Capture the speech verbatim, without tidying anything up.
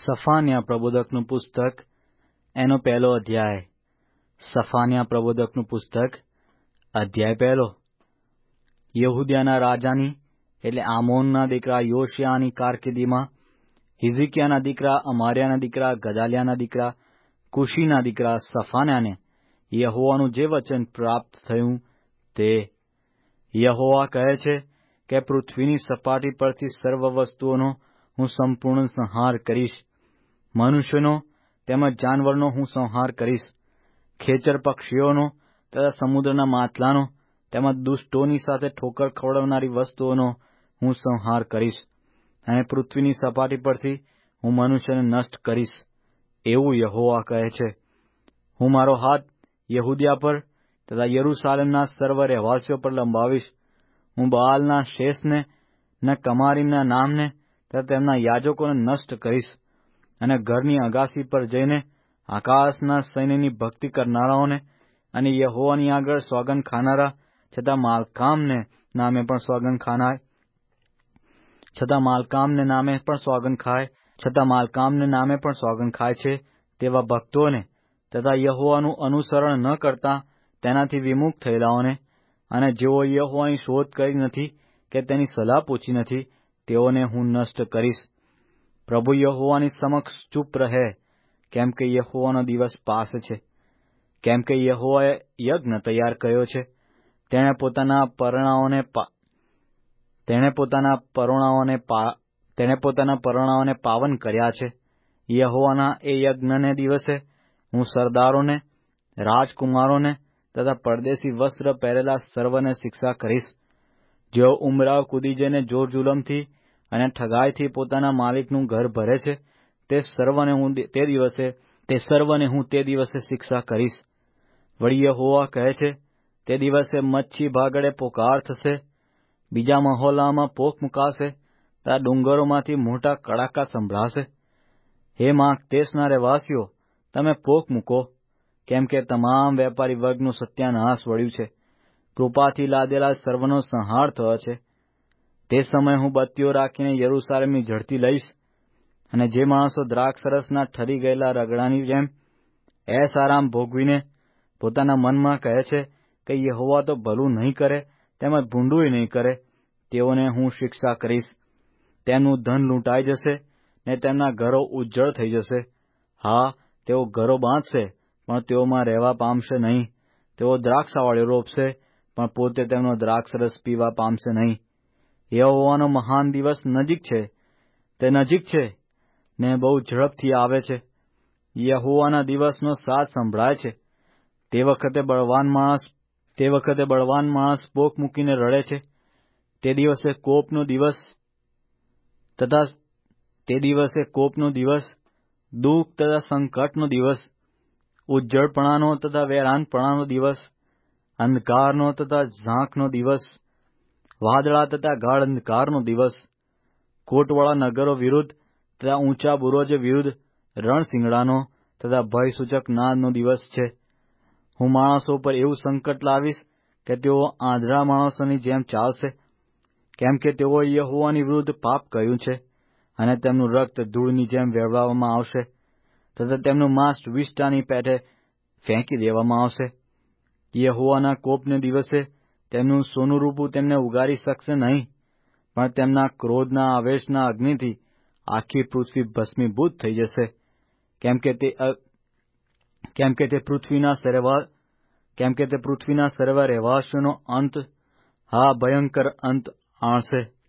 સફાન્યા પ્રબોધકનું પુસ્તક એનો પહેલો અધ્યાય. સફાન્યા પ્રબોધકનું પુસ્તક અધ્યાય પહેલો. યહૂદિયાના રાજાની એટલે આમોનના દીકરા યોશિયાની કારકિર્દીમાં હિઝકિયાના દીકરા અમાર્યાના દીકરા ગદાલિયાના દીકરા કુશીના દીકરા સફાન્યાને યહોવાનું જે વચન પ્રાપ્ત થયું તે યહોવા કહે છે કે પૃથ્વીની સપાટી પરથી સર્વ વસ્તુઓનો હું સંપૂર્ણ સંહાર કરીશ. મનુષ્યનો તેમજ જાનવરનો હું સંહાર કરીશ. ખેચર પક્ષીઓનો તથા સમુદ્રના માછલાનો તેમજ દુષ્ટોની સાથે ઠોકર ખવડાવનારી વસ્તુઓનો હું સંહાર કરીશ. અને પૃથ્વીની સપાટી પરથી હું મનુષ્યને નષ્ટ કરીશ, એવું યહોવા કહે છે. હું મારો હાથ યહૂદિયા પર તથા યરૂશાલેમના સર્વ રહેવાસીઓ પર લંબાવીશ. હું બઆલના શેષને ને કમારીમના નામને તથા તેમના યાજકોને નષ્ટ કરીશ. અને ઘરની અગાસી પર જઈને આકાશના સૈન્યની ભક્તિ કરનારાઓને અને યહોવાની આગળ સોગંદ ખાનારા છતાં માલકામને નામે પણ સોગંદ ખાનાય છતાં માલકામને નામે પણ સોગંદ ખાય છતાં માલકામને નામે પણ સોગંદ ખાય છે તેવા ભક્તોને તથા યહોવાનું અનુસરણ ન કરતા તેનાથી વિમુખ થયેલાઓને અને જેઓ યહોવાની શોધ કરી નથી કે તેની સલાહ પૂછી નથી તેઓને હું નષ્ટ કરીશ. પ્રભુ યહોવાની સમક્ષ ચૂપ રહે, કેમ કે યહોવાનો દિવસ પાસે છે. કેમ કે યહોવાએ યજ્ઞ તૈયાર કર્યો છે. તેણે પોતાના પરણાઓને તેણે પોતાના પરોણાઓને તેણે પોતાના પરોણાઓને પાવન કર્યા છે. યહોવાના એ યજ્ઞને દિવસે હું સરદારોને, રાજકુમારોને તથા પરદેશી વસ્ત્ર પહેરેલા સર્વને શિક્ષા કરીશ. જેઓ ઉમરાવ કૂદી જઈને જોર જુલમથી અને ઠગાઈથી પોતાના માલિકનું ઘર ભરે છે, તે સર્વને હું તે દિવસે તે સર્વને હું તે દિવસે શિક્ષા કરીશ. વળી યહોવા કહે છે, તે દિવસે મચ્છી ભાગડે પોકાર થશે, બીજા મહોલ્લામાં પોખ મુકાશે, તથા ડુંગરોમાંથી મોટા કડાકા સંભળાશે. હે માખ દેશના રહેવાસીઓ, તમે પોખ મૂકો, કેમ કે તમામ વેપારી વર્ગનું સત્યાનાશ વળ્યું છે. કૃપાથી લાદેલા સર્વનો સંહાર થયો છે. તે સમયે હું બત્તીઓ રાખીને યરૂશાલેમની ઝડતી લઈશ, અને જે માણસો દ્રાક્ષરસના ઠરી ગયેલા રગડાની જેમ એસ આરામ ભોગવીને પોતાના મનમાં કહે છે કે યહોવા તો ભલું નહીં કરે તેમજ ભૂંડુંય નહીં કરે, તેઓને હું શિક્ષા કરીશ. તેમનું ધન લૂંટાઈ જશે ને તેમના ઘરો ઉજ્જળ થઈ જશે. હા, તેઓ ઘરો બાંધશે, પણ તેઓમાં રહેવા પામશે નહીં. તેઓ દ્રાક્ષાવાળીઓ રોપશે, પણ પોતે તેમનો દ્રાક્ષરસ પીવા પામશે નહીં. યહોવાનો મહાન દિવસ નજીક છે, તે નજીક છે ને બહુ ઝડપથી આવે છે. યહોવાના દિવસનો સાદ સંભળાય છે. તે વખતે બળવાન માણસ તે વખતે બળવાન માણસ પોખ મૂકીને રડે છે. તે દિવસે કોપનો દિવસ તથા તે દિવસે કોપનો દિવસ, દુઃખ તથા સંકટનો દિવસ, ઉજ્જળપણાનો તથા વેરાનપણાનો દિવસ, અંધકારનો તથા ઝાંખનો દિવસ, વાદળા તથા ગાઢ અંધકારનો દિવસ, કોટવાળા નગરો વિરુદ્ધ તથા ઊંચા બુરુજ વિરુદ્ધ રણશીંગડાનો તથા ભયસૂચક નાદનો દિવસ છે. હું માણસો પર એવું સંકટ લાવીશ કે તેઓ આંધળા માણસોની જેમ ચાલશે, કેમ કે તેઓએ યહોવાની વિરુદ્ધ પાપ કર્યું છે, અને તેમનું રક્ત ધૂળની જેમ વહેવડાવવામાં આવશે તથા તેમનું માંસ વિષ્ટાની પેઠે ફેંકી દેવામાં આવશે. યહોવાના કોપને દિવસે તેમનું સોનું રૂપું તેમને ઉગારી શકશે નહીં, પણ તેમના ક્રોધના આવેશના અગ્નિથી આખી પૃથ્વી ભસ્મીભૂત થઈ જશે. કેમ કે તે કેમ કે તે પૃથ્વીના સર્વ કેમ કે તે પૃથ્વીના સર્વ રહેવાસીઓનો અંત, હા ભયંકર અંત આણશે.